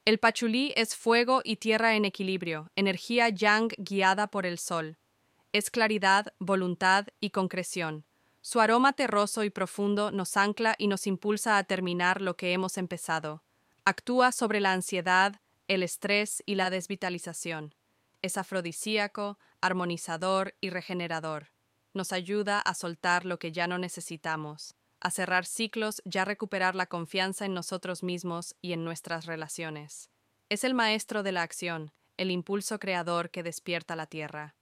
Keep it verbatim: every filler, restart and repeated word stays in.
El pachulí es fuego y tierra en equilibrio, energía yang guiada por el sol. Es claridad, voluntad y concreción. Su aroma terroso y profundo nos ancla y nos impulsa a terminar lo que hemos empezado. Actúa sobre la ansiedad, el estrés y la desvitalización. Es afrodisíaco, armonizador y regenerador. Nos ayuda a soltar lo que ya no necesitamos, a cerrar ciclos y a recuperar la confianza en nosotros mismos y en nuestras relaciones. Es el maestro de la acción, el impulso creador que despierta la tierra.